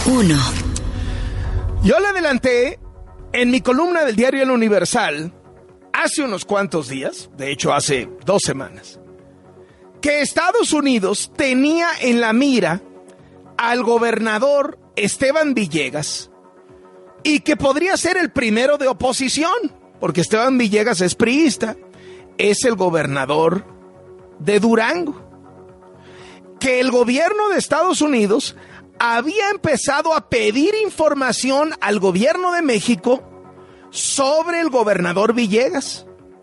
1. Yo le adelanté en mi columna del diario El Universal hace unos cuantos días, de hecho hace 2 semanas, que Estados Unidos tenía en la mira al gobernador Esteban Villegas y que podría ser el primero de oposición, porque Esteban Villegas es priista, es el gobernador de Durango. Que el gobierno de Estados Unidos había empezado a pedir información al gobierno de México sobre el gobernador Villegas.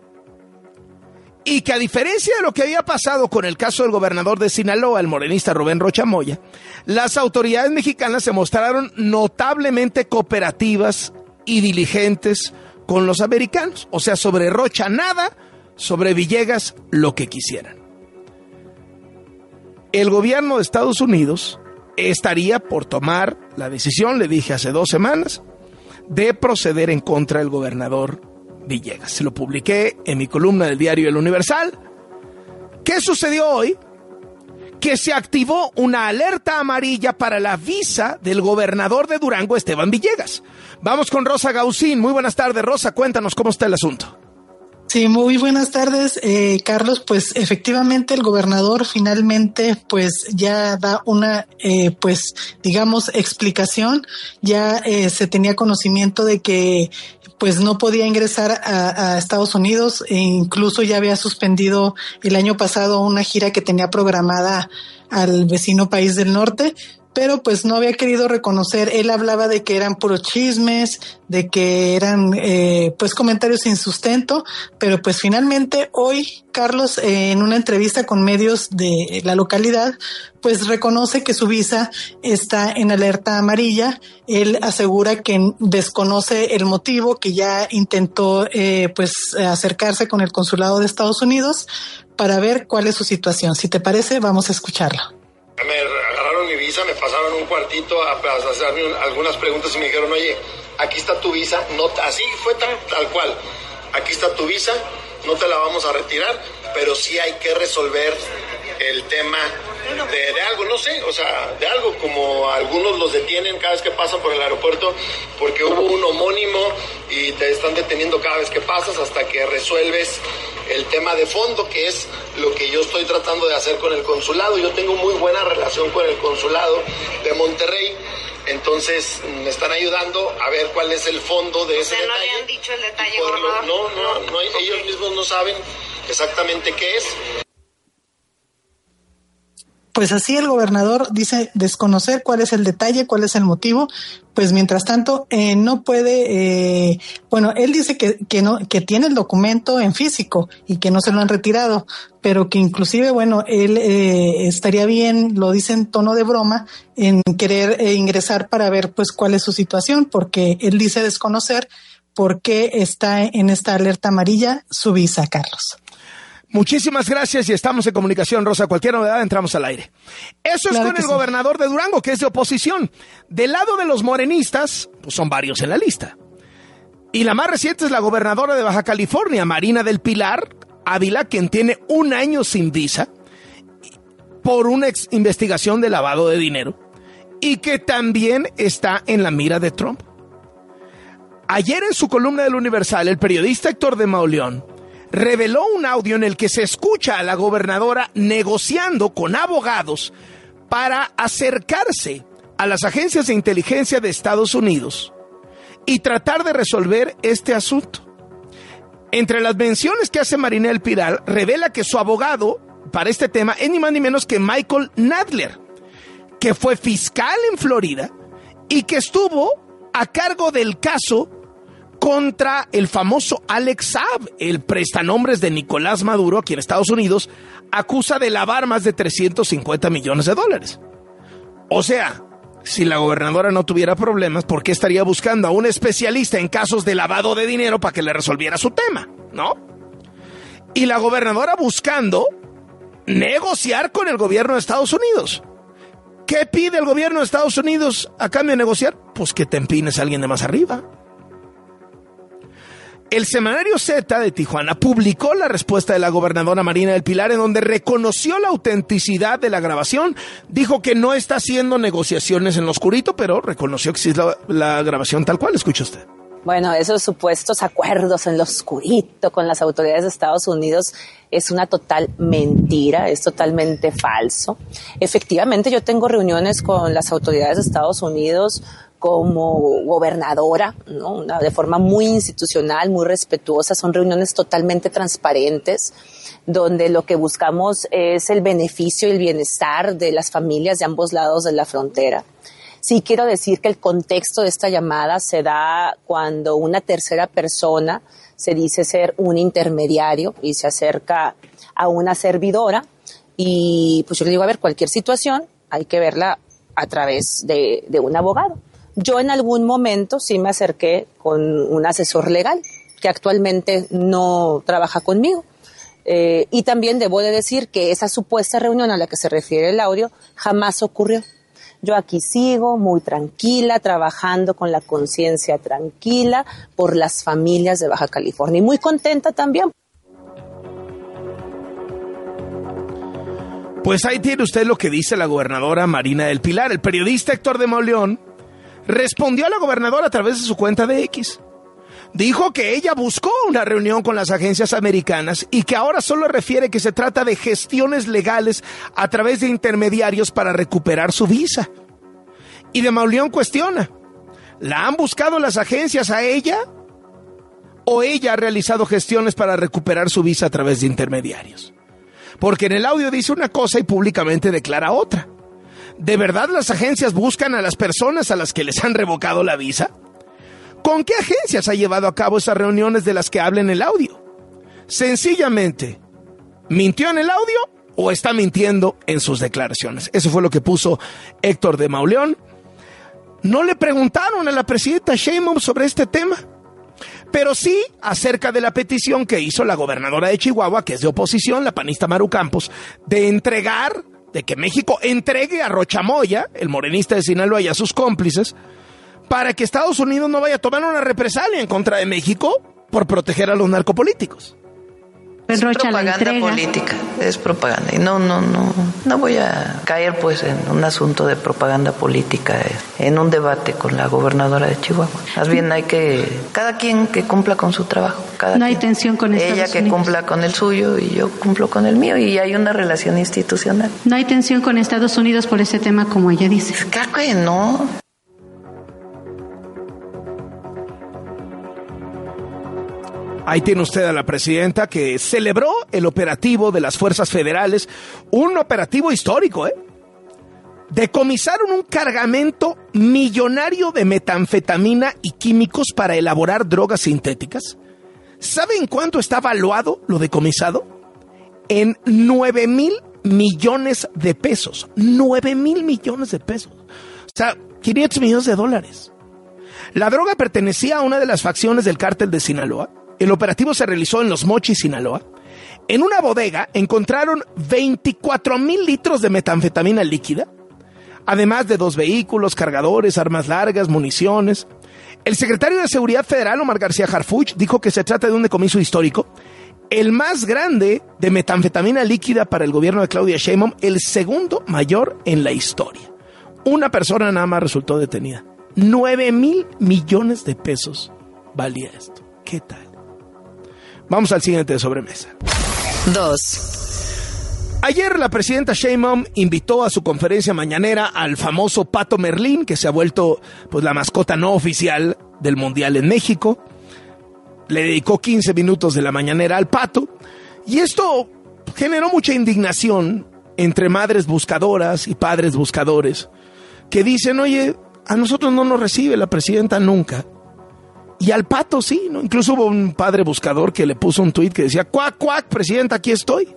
Y que a diferencia de lo que había pasado con el caso del gobernador de Sinaloa, el morenista Rubén Rocha Moya, las autoridades mexicanas se mostraron notablemente cooperativas y diligentes con los americanos. O sea, sobre Rocha nada, sobre Villegas lo que quisieran. El gobierno de Estados Unidos estaría por tomar la decisión, le dije hace 2 semanas, de proceder en contra del gobernador Villegas. Se lo publiqué en mi columna del diario El Universal. ¿Qué sucedió hoy? Que se activó una alerta amarilla para la visa del gobernador de Durango, Esteban Villegas. Vamos con Rosa Gausín. Muy buenas tardes, Rosa. Cuéntanos cómo está el asunto. Sí, muy buenas tardes, Carlos. Pues efectivamente el gobernador finalmente pues ya da una digamos explicación. Ya se tenía conocimiento de que pues no podía ingresar a Estados Unidos e incluso ya había suspendido el año pasado una gira que tenía programada al vecino país del norte, pero pues no había querido reconocer. Él hablaba de que eran puros chismes, de que eran pues comentarios sin sustento, pero pues finalmente hoy, Carlos, en una entrevista con medios de la localidad, pues reconoce que su visa está en alerta amarilla. Él asegura que desconoce el motivo, que ya intentó pues acercarse con el consulado de Estados Unidos para ver cuál es su situación. Si te parece, vamos a escucharlo. Me agarraron mi visa, me pasaron un cuartito a hacerme algunas preguntas y me dijeron, oye, aquí está tu visa, no, así fue tal cual, aquí está tu visa, no te la vamos a retirar, pero sí hay que resolver el tema de algo, no sé, o sea, de algo, como algunos los detienen cada vez que pasan por el aeropuerto porque hubo un homónimo y te están deteniendo cada vez que pasas hasta que resuelves el tema de fondo, que es lo que yo estoy tratando de hacer con el consulado. Yo tengo muy buena relación con el consulado de Monterrey, entonces me están ayudando a ver cuál es el fondo de ese detalle. ¿No le han dicho el detalle, gobernador? No, ellos mismos no saben exactamente qué es. Pues así el gobernador dice desconocer cuál es el detalle, cuál es el motivo. Pues mientras tanto no puede, él dice que no, que tiene el documento en físico y que no se lo han retirado, pero que inclusive, él estaría bien, lo dice en tono de broma, en querer ingresar para ver pues cuál es su situación, porque él dice desconocer por qué está en esta alerta amarilla su visa, Carlos. Muchísimas gracias y estamos en comunicación, Rosa. Cualquier novedad entramos al aire. Eso es claro, con el gobernador de Durango, que es de oposición. Del lado de los morenistas, pues son varios en la lista. Y la más reciente es la gobernadora de Baja California, Marina del Pilar Ávila, quien tiene 1 año sin visa por una investigación de lavado de dinero y que también está en la mira de Trump. Ayer en su columna del Universal, el periodista Héctor de Mauleón reveló un audio en el que se escucha a la gobernadora negociando con abogados para acercarse a las agencias de inteligencia de Estados Unidos y tratar de resolver este asunto. Entre las menciones que hace Marina del Pilar, revela que su abogado para este tema es ni más ni menos que Michael Nadler, que fue fiscal en Florida y que estuvo a cargo del caso contra el famoso Alex Saab, el prestanombres de Nicolás Maduro, aquí en Estados Unidos, acusa de lavar más de $350 millones. O sea, si la gobernadora no tuviera problemas, ¿por qué estaría buscando a un especialista en casos de lavado de dinero para que le resolviera su tema? ¿No? Y la gobernadora buscando negociar con el gobierno de Estados Unidos. ¿Qué pide el gobierno de Estados Unidos a cambio de negociar? Pues que te empines a alguien de más arriba. El semanario Z de Tijuana publicó la respuesta de la gobernadora Marina del Pilar, en donde reconoció la autenticidad de la grabación. Dijo que no está haciendo negociaciones en lo oscurito, pero reconoció que sí es la grabación tal cual. Escucha usted. Bueno, esos supuestos acuerdos en lo oscurito con las autoridades de Estados Unidos es una total mentira, es totalmente falso. Efectivamente, yo tengo reuniones con las autoridades de Estados Unidos como gobernadora, ¿no? De forma muy institucional, muy respetuosa. Son reuniones totalmente transparentes, donde lo que buscamos es el beneficio y el bienestar de las familias de ambos lados de la frontera. Sí quiero decir que el contexto de esta llamada se da cuando una tercera persona se dice ser un intermediario y se acerca a una servidora, y pues yo le digo, a ver, cualquier situación hay que verla a través de un abogado. Yo en algún momento sí me acerqué con un asesor legal que actualmente no trabaja conmigo. Y también debo de decir que esa supuesta reunión a la que se refiere el audio jamás ocurrió. Yo aquí sigo muy tranquila, trabajando con la conciencia tranquila por las familias de Baja California y muy contenta también. Pues ahí tiene usted lo que dice la gobernadora Marina del Pilar. El periodista Héctor de Mauleón respondió a la gobernadora a través de su cuenta de X. Dijo que ella buscó una reunión con las agencias americanas y que ahora solo refiere que se trata de gestiones legales a través de intermediarios para recuperar su visa. Y de Mauleón cuestiona, ¿la han buscado las agencias a ella? ¿O ella ha realizado gestiones para recuperar su visa a través de intermediarios? Porque en el audio dice una cosa y públicamente declara otra. ¿De verdad las agencias buscan a las personas a las que les han revocado la visa? ¿Con qué agencias ha llevado a cabo esas reuniones de las que habla en el audio? Sencillamente, ¿mintió en el audio o está mintiendo en sus declaraciones? Eso fue lo que puso Héctor de Mauleón. No le preguntaron a la presidenta Sheinbaum sobre este tema, pero sí acerca de la petición que hizo la gobernadora de Chihuahua, que es de oposición, la panista Maru Campos, de que México entregue a Rocha Moya, el morenista de Sinaloa, y a sus cómplices, para que Estados Unidos no vaya a tomar una represalia en contra de México por proteger a los narcopolíticos. Es propaganda política, es propaganda. Y no voy a caer pues en un asunto de propaganda política, en un debate con la gobernadora de Chihuahua. Más bien hay que, cada quien que cumpla con su trabajo. No hay tensión con Estados Unidos. Ella que cumpla con el suyo y yo cumplo con el mío, y hay una relación institucional. No hay tensión con Estados Unidos por ese tema, como ella dice. Claro que no. Ahí tiene usted a la presidenta que celebró el operativo de las fuerzas federales, un operativo histórico, Decomisaron un cargamento millonario de metanfetamina y químicos para elaborar drogas sintéticas. ¿Saben cuánto está valuado lo decomisado? En 9,000 millones de pesos. 9,000 millones de pesos. O sea, 500 millones de dólares. La droga pertenecía a una de las facciones del cártel de Sinaloa. El operativo se realizó en Los Mochis, Sinaloa. En una bodega encontraron 24,000 litros de metanfetamina líquida, además de 2 vehículos, cargadores, armas largas, municiones. El secretario de Seguridad Federal, Omar García Harfuch, dijo que se trata de un decomiso histórico, el más grande de metanfetamina líquida para el gobierno de Claudia Sheinbaum, el segundo mayor en la historia. Una persona nada más resultó detenida. 9,000 millones de pesos valía esto. ¿Qué tal? Vamos al siguiente de sobremesa. 2. Ayer la presidenta Sheinbaum invitó a su conferencia mañanera al famoso Pato Merlín, que se ha vuelto pues la mascota no oficial del Mundial en México. Le dedicó 15 minutos de la mañanera al Pato, y esto generó mucha indignación entre madres buscadoras y padres buscadores, que dicen, oye, a nosotros no nos recibe la presidenta nunca. Y al Pato sí, ¿no? Incluso hubo un padre buscador que le puso un tuit que decía, cuac, cuac, presidenta, aquí estoy.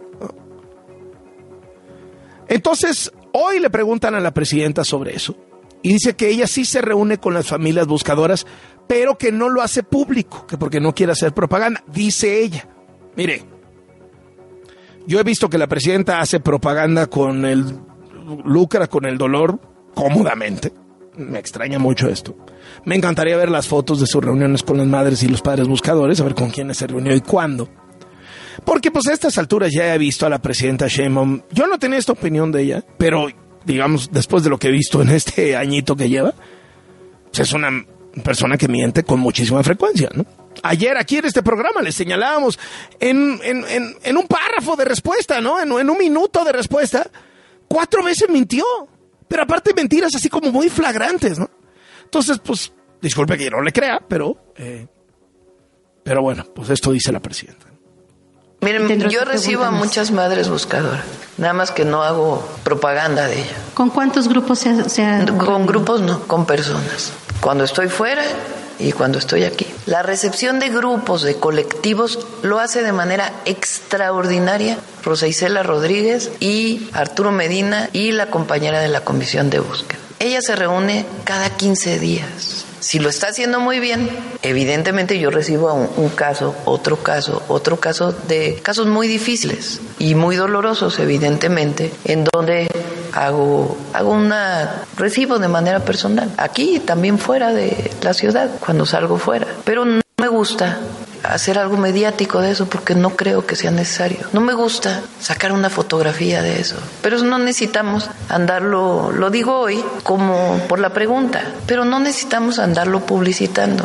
Entonces, hoy le preguntan a la presidenta sobre eso. Y dice que ella sí se reúne con las familias buscadoras, pero que no lo hace público, que porque no quiere hacer propaganda, dice ella. Mire, yo he visto que la presidenta hace propaganda con lucra con el dolor cómodamente. me extraña mucho esto. Me encantaría ver las fotos de sus reuniones con las madres y los padres buscadores, a ver con quiénes se reunió y cuándo. Porque pues a estas alturas ya he visto a la presidenta Sheinbaum. Yo no tenía esta opinión de ella, pero digamos, después de lo que he visto en este añito que lleva, pues es una persona que miente con muchísima frecuencia, ¿no? Ayer aquí en este programa les señalábamos en un párrafo de respuesta, ¿no? En un minuto de respuesta, 4 veces mintió. Pero aparte mentiras así como muy flagrantes, ¿no? Entonces, pues, disculpe que yo no le crea, pero bueno, pues esto dice la presidenta. Miren, yo recibo a muchas madres buscadoras, nada más que no hago propaganda de ella. ¿Con cuántos grupos se ha... Con grupos no, con personas. Cuando estoy fuera y cuando estoy aquí. La recepción de grupos, de colectivos, lo hace de manera extraordinaria Rosa Isela Rodríguez y Arturo Medina y la compañera de la comisión de búsqueda. Ella se reúne cada 15 días. Si lo está haciendo muy bien, evidentemente yo recibo un caso, otro caso de casos muy difíciles y muy dolorosos, evidentemente, en donde recibo de manera personal, aquí y también fuera de la ciudad, cuando salgo fuera. Pero no me gusta hacer algo mediático de eso porque no creo que sea necesario. No me gusta sacar una fotografía de eso. Pero no necesitamos andarlo, lo digo hoy como por la pregunta, pero no necesitamos andarlo publicitando.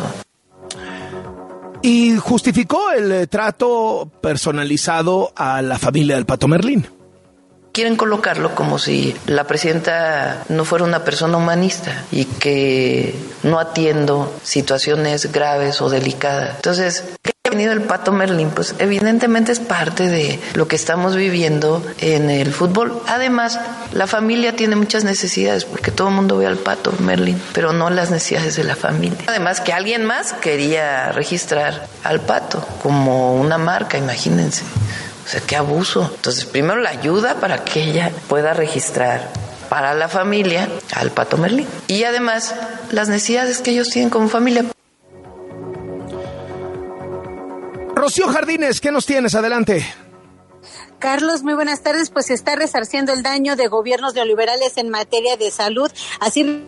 Y justificó el trato personalizado a la familia del Pato Merlín. Quieren colocarlo como si la presidenta no fuera una persona humanista y que no atiendo situaciones graves o delicadas. Entonces, ¿qué ha venido el Pato Merlín? Pues evidentemente es parte de lo que estamos viviendo en el fútbol. Además, la familia tiene muchas necesidades porque todo el mundo ve al Pato Merlín, pero no las necesidades de la familia. Además, que alguien más quería registrar al Pato como una marca, imagínense. O sea, qué abuso. Entonces, primero la ayuda para que ella pueda registrar para la familia al Pato Merlín. Y además, las necesidades que ellos tienen como familia. Rocío Jardines, ¿qué nos tienes? Adelante. Carlos, muy buenas tardes. Pues se está resarciendo el daño de gobiernos neoliberales en materia de salud. Así...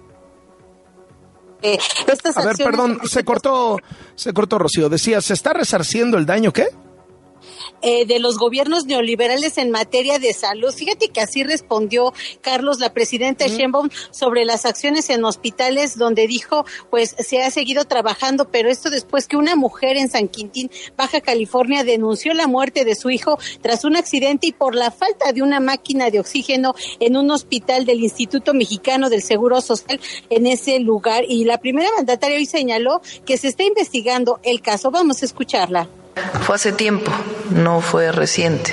A ver, perdón, se cortó, Rocío. Decía, ¿se está resarciendo el daño qué? De los gobiernos neoliberales en materia de salud. Fíjate que así respondió, Carlos, la presidenta Sheinbaum sobre las acciones en hospitales, donde dijo, pues se ha seguido trabajando, pero esto después que una mujer en San Quintín, Baja California, denunció la muerte de su hijo tras un accidente y por la falta de una máquina de oxígeno en un hospital del Instituto Mexicano del Seguro Social en ese lugar. Y la primera mandataria hoy señaló que se está investigando el caso. Vamos a escucharla. Fue hace tiempo, no fue reciente.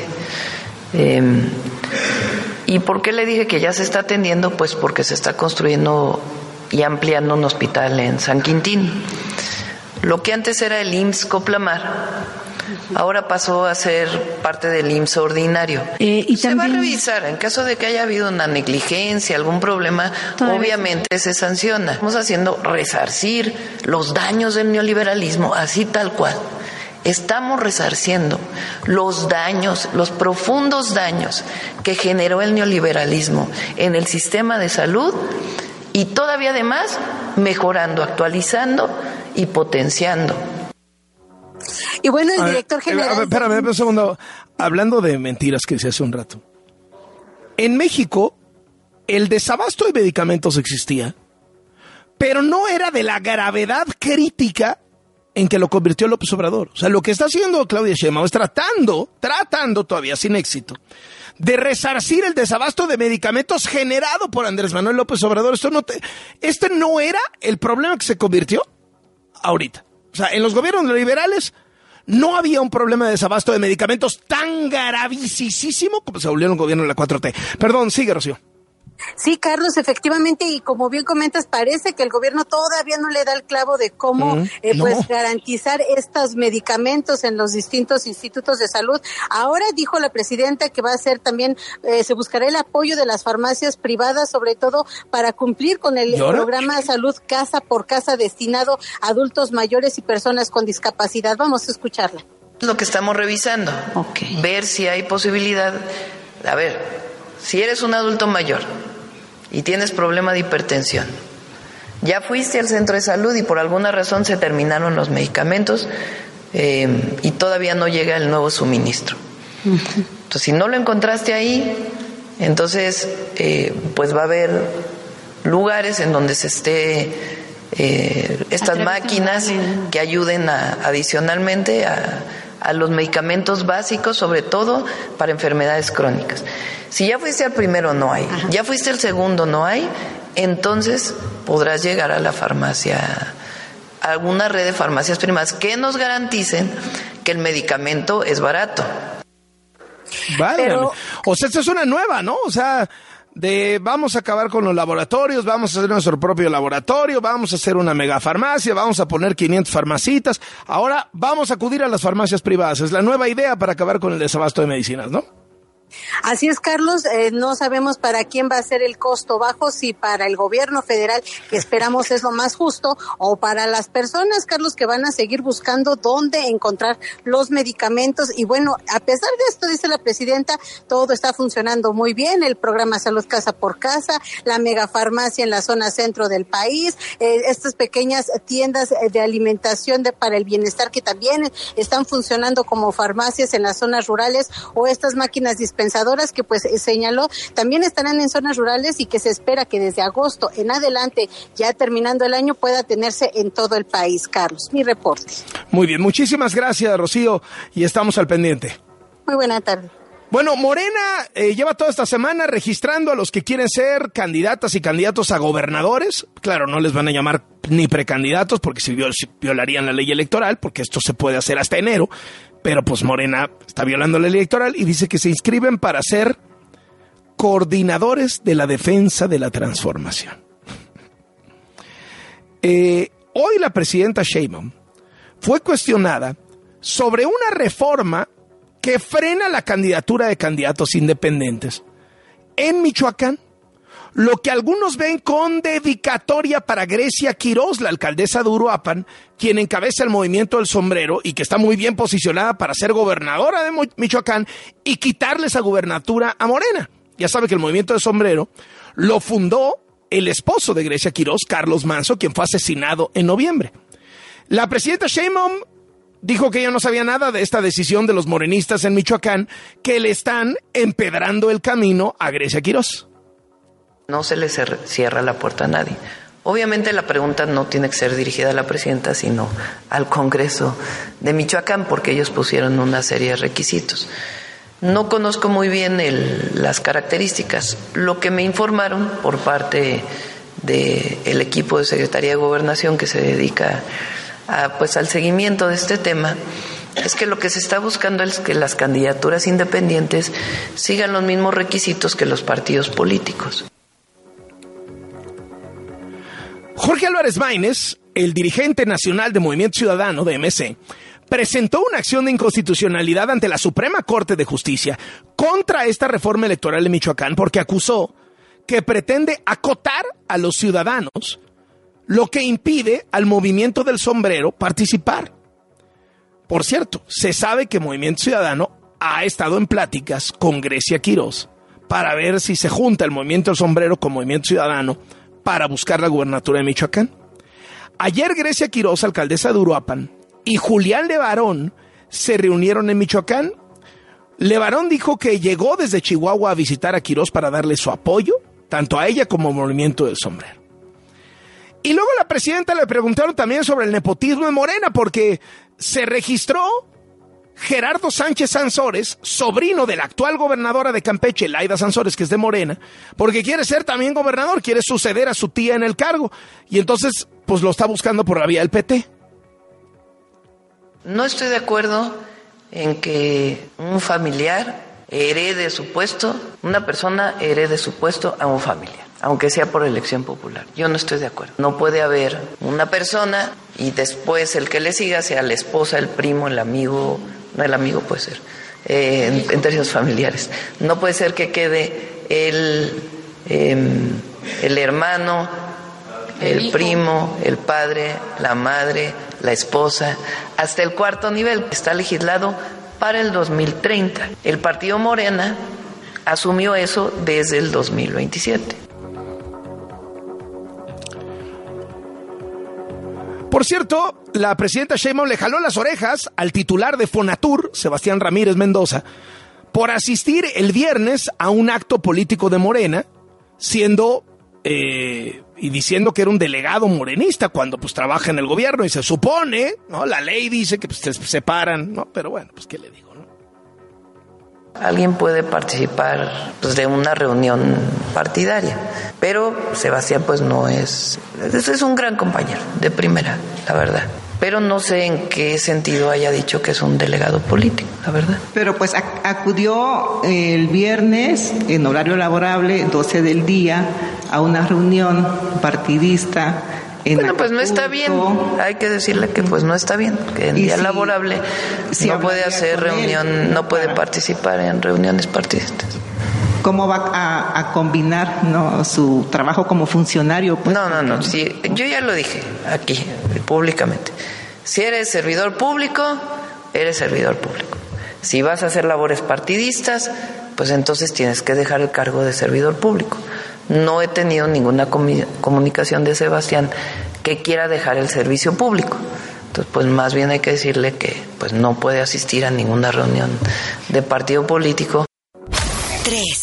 ¿Y por qué le dije que ya se está atendiendo? Pues porque se está construyendo y ampliando un hospital en San Quintín. Lo que antes era el IMSS Coplamar, ahora pasó a ser parte del IMSS ordinario. Se va a revisar, en caso de que haya habido una negligencia, algún problema, obviamente se sanciona. Estamos haciendo resarcir los daños del neoliberalismo, así tal cual. Estamos resarciendo los daños, los profundos daños que generó el neoliberalismo en el sistema de salud y todavía además mejorando, actualizando y potenciando. Y bueno, el director general... Espérame un segundo. Hablando de mentiras que hice hace un rato. En México, el desabasto de medicamentos existía, pero no era de la gravedad crítica en que lo convirtió López Obrador. O sea, lo que está haciendo Claudia Sheinbaum es tratando todavía sin éxito, de resarcir el desabasto de medicamentos generado por Andrés Manuel López Obrador. Este no era el problema que se convirtió ahorita. O sea, en los gobiernos neoliberales no había un problema de desabasto de medicamentos tan gravísimo como se volvió en el gobierno de la 4T. Perdón, sigue, Rocío. Sí, Carlos, efectivamente, y como bien comentas, parece que el gobierno todavía no le da el clavo de cómo pues garantizar estos medicamentos en los distintos institutos de salud. Ahora dijo la presidenta que va a hacer también, se buscará el apoyo de las farmacias privadas, sobre todo para cumplir con el programa de salud casa por casa destinado a adultos mayores y personas con discapacidad. Vamos a escucharla. Lo que estamos revisando, ver si hay posibilidad, si eres un adulto mayor y tienes problema de hipertensión Ya fuiste al centro de salud y por alguna razón se terminaron los medicamentos y todavía no llega el nuevo suministro. Entonces, si no lo encontraste ahí, entonces pues va a haber lugares en donde se esté estas máquinas que ayuden adicionalmente a los medicamentos básicos, sobre todo para enfermedades crónicas. Si ya fuiste al primero, no hay. Ya fuiste al segundo, no hay. Entonces podrás llegar a la farmacia, a alguna red de farmacias primas que nos garanticen que el medicamento es barato. Vale. Pero, o sea, esta es una nueva, ¿no? O sea, vamos a acabar con los laboratorios, vamos a hacer nuestro propio laboratorio, vamos a hacer una megafarmacia, vamos a poner 500 farmacitas. Ahora vamos a acudir a las farmacias privadas. Es la nueva idea para acabar con el desabasto de medicinas, ¿no? Así es, Carlos, no sabemos para quién va a ser el costo bajo, si para el gobierno federal, que esperamos es lo más justo, o para las personas, Carlos, que van a seguir buscando dónde encontrar los medicamentos. Y bueno, a pesar de esto, dice la presidenta, todo está funcionando muy bien, el programa Salud Casa por Casa, la megafarmacia en la zona centro del país, estas pequeñas tiendas de alimentación para el bienestar que también están funcionando como farmacias en las zonas rurales, o estas máquinas dispensadoras que pues señaló también estarán en zonas rurales y que se espera que desde agosto en adelante, ya terminando el año, pueda tenerse en todo el país. Carlos, mi reporte. Muy bien, muchísimas gracias, Rocío, y estamos al pendiente. Muy buena tarde. Bueno, Morena lleva toda esta semana registrando a los que quieren ser candidatas y candidatos a gobernadores. Claro, no les van a llamar ni precandidatos porque si violarían la ley electoral, porque esto se puede hacer hasta enero. Pero pues Morena está violando la ley electoral y dice que se inscriben para ser coordinadores de la defensa de la transformación. Hoy la presidenta Sheinbaum fue cuestionada sobre una reforma que frena la candidatura de candidatos independientes en Michoacán, lo que algunos ven con dedicatoria para Grecia Quirós, la alcaldesa de Uruapan, quien encabeza el movimiento del sombrero y que está muy bien posicionada para ser gobernadora de Michoacán y quitarle esa gubernatura a Morena. Ya sabe que el movimiento del sombrero lo fundó el esposo de Grecia Quirós, Carlos Manso, quien fue asesinado en noviembre. La presidenta Sheinbaum dijo que ella no sabía nada de esta decisión de los morenistas en Michoacán, que le están empedrando el camino a Grecia Quirós. No se le cierra la puerta a nadie. Obviamente la pregunta no tiene que ser dirigida a la presidenta, sino al Congreso de Michoacán, porque ellos pusieron una serie de requisitos. No conozco muy bien las características. Lo que me informaron por parte del equipo de Secretaría de Gobernación que se dedica al seguimiento de este tema, es que lo que se está buscando es que las candidaturas independientes sigan los mismos requisitos que los partidos políticos. Jorge Álvarez Maínez, el dirigente nacional de Movimiento Ciudadano de MC, presentó una acción de inconstitucionalidad ante la Suprema Corte de Justicia contra esta reforma electoral en Michoacán porque acusó que pretende acotar a los ciudadanos, lo que impide al Movimiento del Sombrero participar. Por cierto, se sabe que Movimiento Ciudadano ha estado en pláticas con Grecia Quirós para ver si se junta el Movimiento del Sombrero con Movimiento Ciudadano para buscar la gubernatura de Michoacán. Ayer Grecia Quirós, alcaldesa de Uruapan, y Julián Levarón se reunieron en Michoacán. Levarón dijo que llegó desde Chihuahua a visitar a Quirós para darle su apoyo, tanto a ella como al Movimiento del Sombrero. Y luego a la presidenta le preguntaron también sobre el nepotismo de Morena, porque se registró Gerardo Sánchez Sansores, sobrino de la actual gobernadora de Campeche, Laida Sansores, que es de Morena, porque quiere ser también gobernador, quiere suceder a su tía en el cargo, y entonces pues lo está buscando por la vía del PT. No estoy de acuerdo en que un familiar herede su puesto, una persona herede su puesto a un familiar, aunque sea por elección popular. Yo no estoy de acuerdo. No puede haber una persona y después el que le siga sea la esposa, el primo, el amigo. No, el amigo puede ser, en términos familiares. No puede ser que quede el hermano, el primo, el padre, la madre, la esposa, hasta el cuarto nivel. Está legislado para el 2030. El partido Morena asumió eso desde el 2027. Por cierto, la presidenta Sheinbaum le jaló las orejas al titular de Fonatur, Sebastián Ramírez Mendoza, por asistir el viernes a un acto político de Morena, siendo y diciendo que era un delegado morenista cuando pues trabaja en el gobierno y se supone, ¿no? La ley dice que pues, se separan, ¿no? Pero bueno, pues qué le digo, ¿no? Alguien puede participar pues, de una reunión partidaria, pero Sebastián pues no es un gran compañero de primera, la verdad. Pero no sé en qué sentido haya dicho que es un delegado político, la verdad. Pero pues acudió el viernes en horario laborable, 12 del día, a una reunión partidista. Bueno, pues no está bien, hay que decirle que pues no está bien, que en día laborable no puede hacer reunión, no puede participar en reuniones partidistas. ¿Cómo va a combinar, ¿no?, su trabajo como funcionario? Pues, no, sí, yo ya lo dije aquí, públicamente. Si eres servidor público, eres servidor público. Si vas a hacer labores partidistas, pues entonces tienes que dejar el cargo de servidor público. No he tenido ninguna comunicación de Sebastián que quiera dejar el servicio público. Entonces, pues más bien hay que decirle que pues no puede asistir a ninguna reunión de partido político. 3.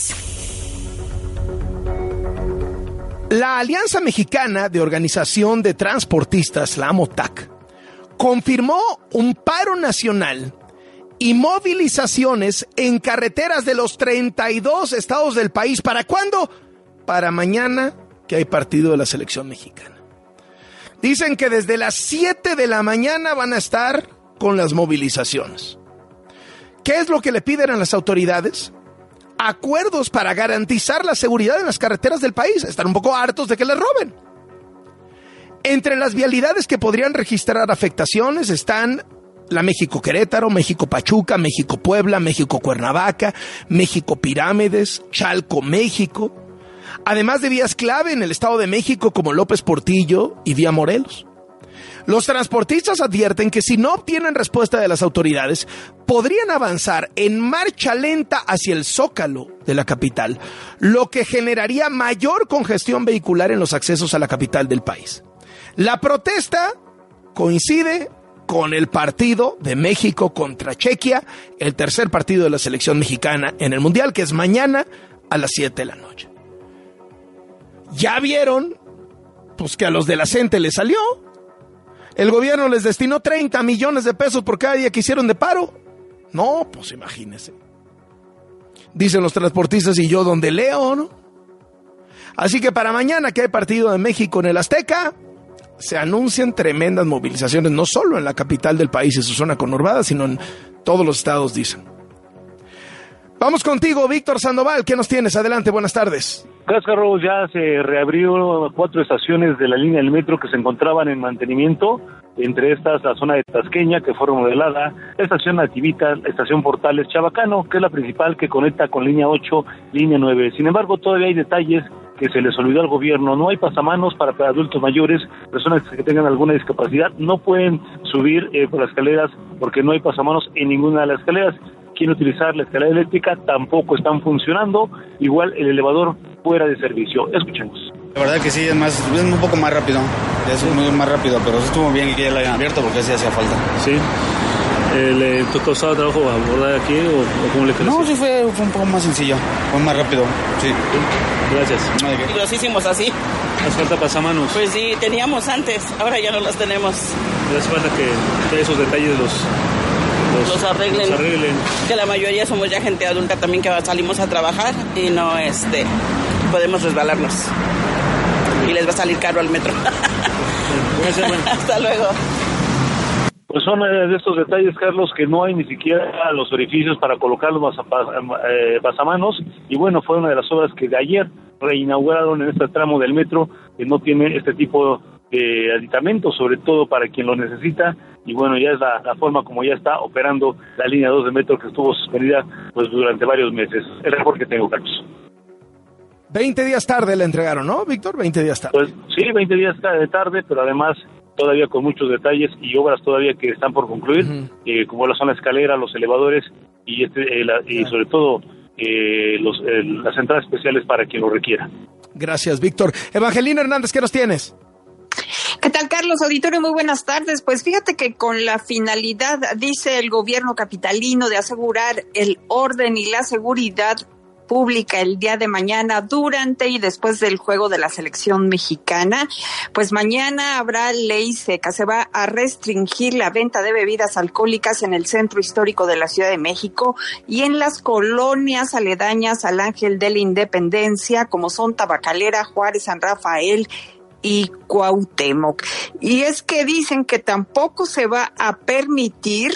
La Alianza Mexicana de Organización de Transportistas, la AMOTAC, confirmó un paro nacional y movilizaciones en carreteras de los 32 estados del país. ¿Para cuándo? Para mañana, que hay partido de la selección mexicana. Dicen que desde las 7 de la mañana van a estar con las movilizaciones. ¿Qué es lo que le piden a las autoridades? Acuerdos para garantizar la seguridad en las carreteras del país. Están un poco hartos de que les roben. Entre las vialidades que podrían registrar afectaciones están la México-Querétaro, México-Pachuca, México-Puebla, México-Cuernavaca, México-Pirámides, Chalco-México, además de vías clave en el Estado de México como López Portillo y Vía Morelos. Los transportistas advierten que si no obtienen respuesta de las autoridades, podrían avanzar en marcha lenta hacia el Zócalo de la capital, lo que generaría mayor congestión vehicular en los accesos a la capital del país. La protesta coincide con el partido de México contra Chequia, el tercer partido de la selección mexicana en el Mundial, que es mañana a las 7 de la noche. Ya vieron, pues que a los de la CENTE les salió. El gobierno les destinó 30 millones de pesos por cada día que hicieron de paro. No, pues imagínense. Dicen los transportistas y yo donde leo, ¿no? Así que para mañana que hay partido de México en el Azteca, se anuncian tremendas movilizaciones, no solo en la capital del país y su zona conurbada, sino en todos los estados, dicen. Vamos contigo, Víctor Sandoval. ¿Qué nos tienes? Adelante, buenas tardes. Gracias, Carlos. Ya se reabrió 4 estaciones de la línea del metro que se encontraban en mantenimiento. Entre estas, la zona de Tasqueña, que fue remodelada, la estación Nativita, la estación Portales Chabacano, que es la principal que conecta con línea 8, línea 9. Sin embargo, todavía hay detalles que se les olvidó al gobierno. No hay pasamanos para adultos mayores, personas que tengan alguna discapacidad. No pueden subir por las escaleras porque no hay pasamanos en ninguna de las escaleras. Quieren utilizar la escalera eléctrica, tampoco están funcionando. Igual el elevador fuera de servicio. Escuchemos. La verdad que sí, es un poco más rápido. Es muy más rápido, pero estuvo bien que ya la hayan abierto porque así hacía falta. Sí. ¿Le costaba trabajo abordar aquí o cómo le crees? No, sí fue un poco más sencillo, fue más rápido, sí. Gracias. Y los hicimos así. ¿Hace falta pasamanos? Pues sí, teníamos antes, ahora ya no los tenemos. ¿Le hace falta que esos detalles los arreglen? Que la mayoría somos ya gente adulta también que salimos a trabajar y no podemos resbalarnos. Y les va a salir caro al metro. Gracias, bueno. Hasta luego. Pues son de estos detalles, Carlos, que no hay ni siquiera los orificios para colocar los pasamanos. Y bueno, fue una de las obras que de ayer reinauguraron en este tramo del metro, que no tiene este tipo de aditamentos, sobre todo para quien lo necesita. Y bueno, ya es la forma como ya está operando la línea 2 de metro, que estuvo suspendida pues durante varios meses. El reporte que tengo, Carlos. 20 días tarde la entregaron, ¿no, Víctor? 20 días tarde. Pues sí, 20 días tarde, pero además todavía con muchos detalles y obras todavía que están por concluir, como la zona escalera, los elevadores y sobre todo las entradas especiales para quien lo requiera. Gracias, Víctor. Evangelina Hernández, ¿qué nos tienes? ¿Qué tal, Carlos? Carlos, auditorio, muy buenas tardes. Pues fíjate que con la finalidad, dice el gobierno capitalino, de asegurar el orden y la seguridad pública el día de mañana, durante y después del juego de la selección mexicana, pues mañana habrá ley seca. Se va a restringir la venta de bebidas alcohólicas en el centro histórico de la Ciudad de México y en las colonias aledañas al Ángel de la Independencia, como son Tabacalera, Juárez, San Rafael y Cuauhtémoc. Y es que dicen que tampoco se va a permitir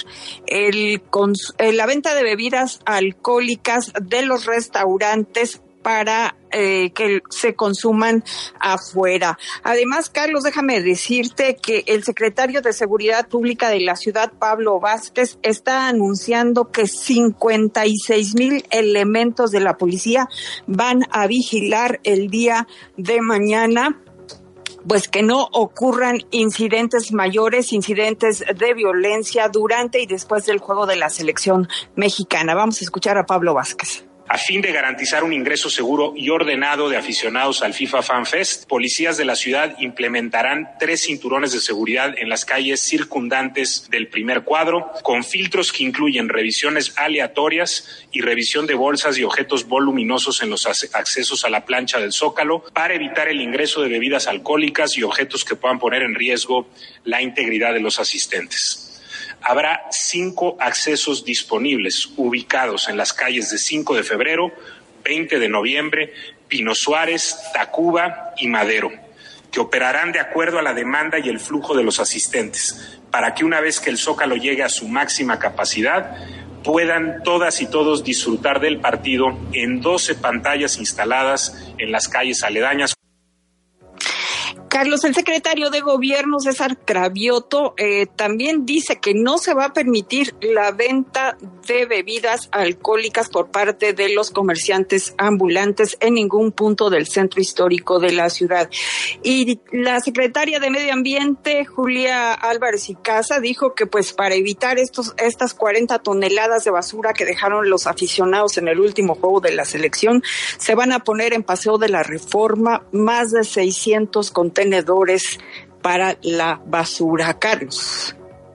la venta de bebidas alcohólicas de los restaurantes para que se consuman afuera. Además, Carlos, déjame decirte que el secretario de Seguridad Pública de la ciudad, Pablo Vázquez, está anunciando que 56,000 elementos de la policía van a vigilar el día de mañana, pues que no ocurran incidentes mayores, incidentes de violencia durante y después del juego de la selección mexicana. Vamos a escuchar a Pablo Vázquez. A fin de garantizar un ingreso seguro y ordenado de aficionados al FIFA Fan Fest, policías de la ciudad implementarán 3 cinturones de seguridad en las calles circundantes del primer cuadro, con filtros que incluyen revisiones aleatorias y revisión de bolsas y objetos voluminosos en los accesos a la plancha del Zócalo, para evitar el ingreso de bebidas alcohólicas y objetos que puedan poner en riesgo la integridad de los asistentes. Habrá 5 accesos disponibles ubicados en las calles de 5 de febrero, 20 de noviembre, Pino Suárez, Tacuba y Madero, que operarán de acuerdo a la demanda y el flujo de los asistentes, para que una vez que el Zócalo llegue a su máxima capacidad, puedan todas y todos disfrutar del partido en 12 pantallas instaladas en las calles aledañas. Carlos, el secretario de Gobierno, César Cravioto, también dice que no se va a permitir la venta de bebidas alcohólicas por parte de los comerciantes ambulantes en ningún punto del centro histórico de la ciudad. Y la secretaria de Medio Ambiente, Julia Álvarez y Casa, dijo que pues para evitar estas 40 toneladas de basura que dejaron los aficionados en el último juego de la selección, se van a poner en Paseo de la Reforma más de 600 contenedores para la basura. Carlos.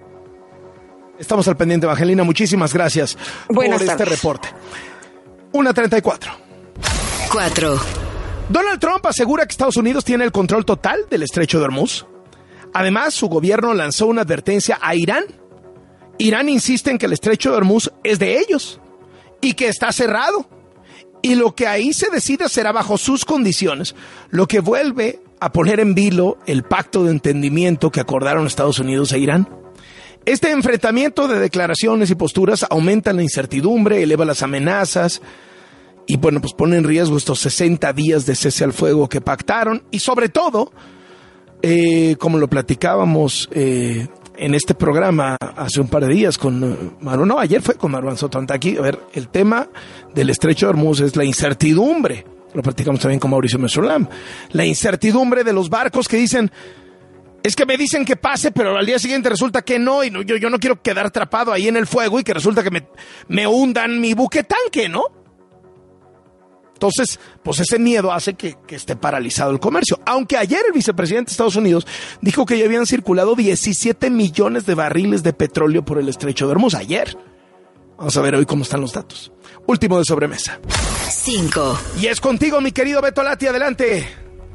Estamos al pendiente, Evangelina. Muchísimas gracias por este reporte. 1:34. 4. Donald Trump asegura que Estados Unidos tiene el control total del Estrecho de Hormuz. Además, su gobierno lanzó una advertencia a Irán. Irán insiste en que el Estrecho de Hormuz es de ellos y que está cerrado. Y lo que ahí se decida será bajo sus condiciones, lo que vuelve a poner en vilo el pacto de entendimiento que acordaron Estados Unidos e Irán. Este enfrentamiento de declaraciones y posturas aumenta la incertidumbre, eleva las amenazas y pues pone en riesgo estos 60 días de cese al fuego que pactaron y sobre todo, como lo platicábamos en este programa hace un par de días con ayer fue con Marwan Sotantaki. A ver, el tema del Estrecho de Hormuz es la incertidumbre. Lo platicamos también con Mauricio Mesolam. La incertidumbre de los barcos que dicen, es que me dicen que pase, pero al día siguiente resulta que no, y no, yo no quiero quedar atrapado ahí en el fuego y que resulta que me hundan mi buque tanque, ¿no? Entonces, pues ese miedo hace que esté paralizado el comercio. Aunque ayer el vicepresidente de Estados Unidos dijo que ya habían circulado 17 millones de barriles de petróleo por el Estrecho de Hormuz. Ayer. Vamos a ver hoy cómo están los datos. Último de sobremesa. 5. Y es contigo, mi querido Beto Lati, adelante.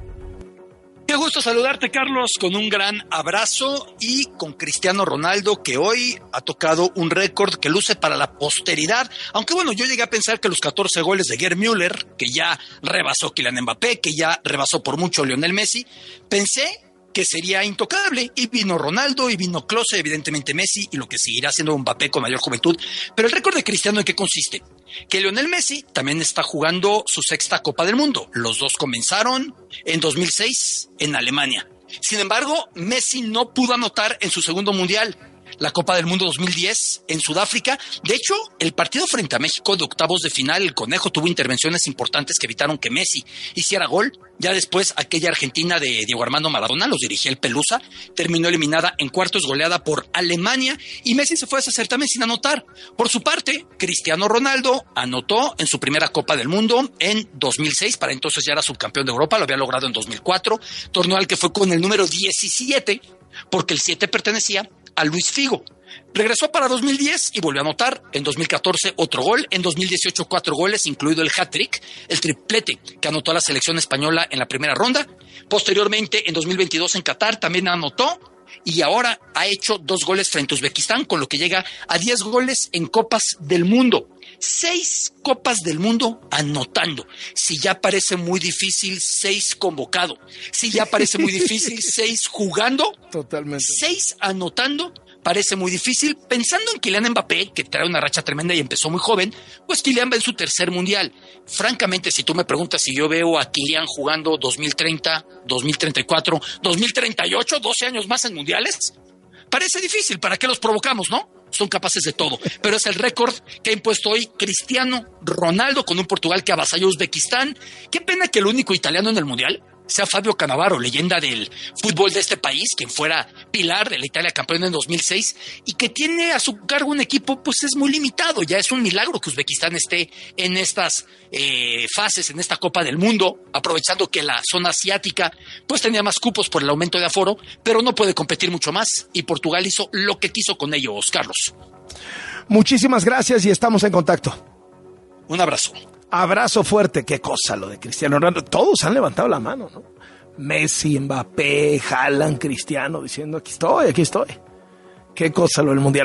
Qué gusto saludarte, Carlos, con un gran abrazo y con Cristiano Ronaldo, que hoy ha tocado un récord que luce para la posteridad. Aunque bueno, yo llegué a pensar que los 14 goles de Gerd Müller, que ya rebasó Kylian Mbappé, que ya rebasó por mucho Lionel Messi, pensé que sería intocable, y vino Ronaldo y vino Klose, evidentemente Messi, y lo que seguirá siendo Mbappé con mayor juventud. Pero el récord de Cristiano, ¿en qué consiste? Que Lionel Messi también está jugando su 6ª Copa del Mundo. Los dos comenzaron en 2006 en Alemania. Sin embargo, Messi no pudo anotar en su segundo mundial, la Copa del Mundo 2010 en Sudáfrica. De hecho, el partido frente a México de octavos de final, el Conejo tuvo intervenciones importantes que evitaron que Messi hiciera gol. Ya después, aquella Argentina de Diego Armando Maradona, los dirigía el Pelusa, terminó eliminada en cuartos, goleada por Alemania, y Messi se fue a ese certamen sin anotar. Por su parte, Cristiano Ronaldo anotó en su primera Copa del Mundo en 2006, para entonces ya era subcampeón de Europa, lo había logrado en 2004, torneo al que fue con el número 17, porque el 7 pertenecía a Luis Figo. Regresó para 2010 y volvió a anotar. En 2014 otro gol, en 2018 4 goles, incluido el hat-trick, el triplete que anotó la selección española en la primera ronda. Posteriormente, en 2022 en Qatar también anotó y ahora ha hecho 2 goles frente a Uzbekistán, con lo que llega a 10 goles en Copas del Mundo. 6 Copas del Mundo anotando. Si ya parece muy difícil, 6 convocado. Si ya parece muy difícil, 6 jugando. Totalmente. 6 anotando. Parece muy difícil. Pensando en Kylian Mbappé, que trae una racha tremenda y empezó muy joven, pues Kylian va en su tercer mundial. Francamente, si tú me preguntas si yo veo a Kylian jugando 2030, 2034, 2038, 12 años más en mundiales, parece difícil. ¿Para qué los provocamos, no? Son capaces de todo. Pero es el récord que ha impuesto hoy Cristiano Ronaldo con un Portugal que avasalló a Uzbekistán. Qué pena que el único italiano en el mundial sea Fabio Cannavaro, leyenda del fútbol de este país, quien fuera pilar de la Italia campeona en 2006 y que tiene a su cargo un equipo, pues es muy limitado. Ya es un milagro que Uzbekistán esté en estas fases, en esta Copa del Mundo, aprovechando que la zona asiática pues tenía más cupos por el aumento de aforo, pero no puede competir mucho más y Portugal hizo lo que quiso con ellos, Carlos. Muchísimas gracias y estamos en contacto. Un abrazo. Abrazo fuerte. Qué cosa lo de Cristiano Ronaldo. Todos han levantado la mano, ¿no? Messi, Mbappé, Haaland, Cristiano, diciendo aquí estoy. Qué cosa lo del Mundial.